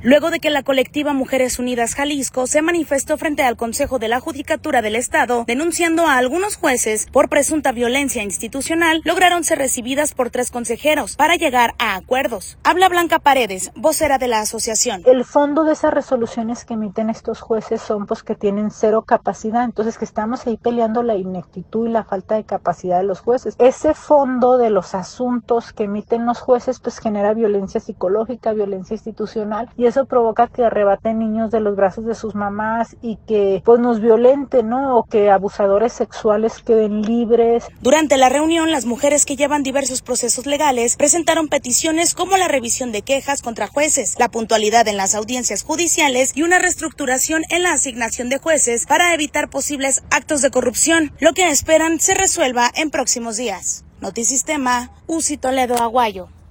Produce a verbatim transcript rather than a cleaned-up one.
luego de que la colectiva Mujeres Unidas Jalisco se manifestó frente al Consejo de la Judicatura del Estado, denunciando a algunos jueces por presunta violencia institucional, lograron ser recibidas por tres consejeros para llegar a acuerdos. Habla Blanca Paredes, vocera de la asociación. El fondo de esas resoluciones que emiten estos jueces son pues que tienen cero capacidad, entonces que estamos ahí peleando la ineptitud y la falta de capacidad de los jueces. Ese fondo de los asuntos que emiten los jueces pues genera violencia psicológica, violencia institucional, y eso provoca que arrebaten niños de los brazos de sus mamás y que pues nos violenten, ¿no? O que abusadores sexuales queden libres. Durante la reunión, las mujeres que llevan diversos procesos legales presentaron peticiones como la revisión de quejas contra jueces, la puntualidad en las audiencias judiciales y una reestructuración en la asignación de jueces para evitar posibles actos de corrupción, lo que esperan se resuelva en próximos días. Notisistema, Uzi Toledo Aguayo.